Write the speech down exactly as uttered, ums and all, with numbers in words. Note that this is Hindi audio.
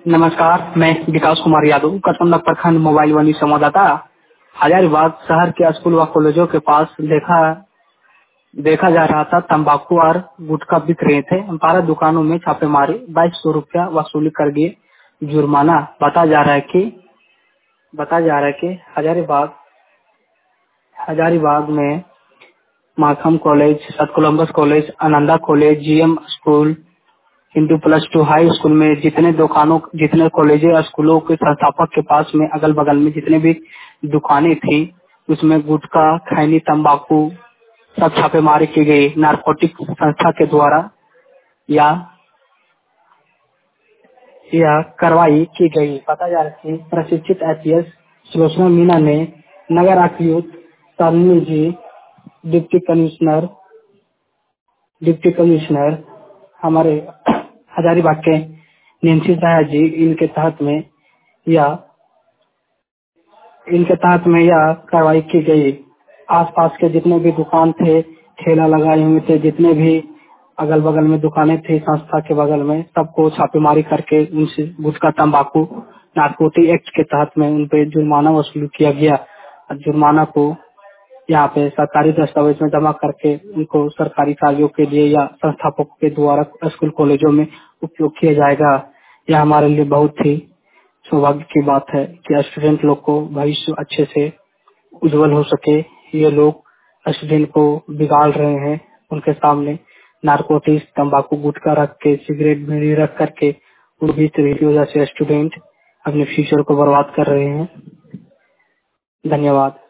नमस्कार, मैं विकास कुमार यादव, कटमंडक प्रखंड मोबाइल वाणी संवाददाता। हजारीबाग शहर के स्कूल व कॉलेजों के पास देखा देखा जा रहा था तंबाकू और गुटखा बिक रहे थे। बारह दुकानों में छापेमारी, बाईस सौ रूपया वसूली कर दिए जुर्माना। बता जा रहा है कि बता जा रहा है कि हजारीबाग हजारीबाग में Markham college, St Columbus college, Ananda college, G M school, Hindu plus two high school में जितने दुकानों जितने कॉलेजों स्कूलों के संस्थापक के पास में अगल बगल में जितने भी दुकानें थी, उसमें गुटखा, खैनी, तंबाकू सब छापेमारी की गई नारकोटिक संस्था के द्वारा। या यह कार्रवाई की गई। पता जा रहा है कि प्रशिक्षित एचपीएस सुलोचना मीना ने नगर आयुक्त Talmi ji, deputy commissioner deputy commissioner हमारे हजारीबाग के निंसी साहा जी, इनके तहत में यह इनके तहत में यह कार्रवाई की गई। आसपास के जितने भी दुकान थे, ठेला लगाए हुए थे, जितने भी अगल बगल में दुकानें थी संस्था के बगल में, सबको छापेमारी करके उनसे गुटखा, तंबाकू, नारकोटिक एक्ट के तहत में उन पे जुर्माना वसूल किया गया। और जुर्माना को यहाँ पे सरकारी दस्तावेज में जमा करके उनको सरकारी कार्यों के लिए या संस्थापकों के द्वारा स्कूल कॉलेजों में उपयोग किया जाएगा। यह हमारे लिए बहुत ही सौभाग्य की बात है कि स्टूडेंट लोग को भविष्य अच्छे से उज्जवल हो सके। ये लोग स्टूडेंट को बिगाड़ रहे हैं, उनके सामने नारकोटिक्स, तंबाकू, गुटखा रख के, सिगरेट, बीड़ी रख करके उन भी तरीके की वजह से स्टूडेंट अपने फ्यूचर को बर्बाद कर रहे हैं। धन्यवाद।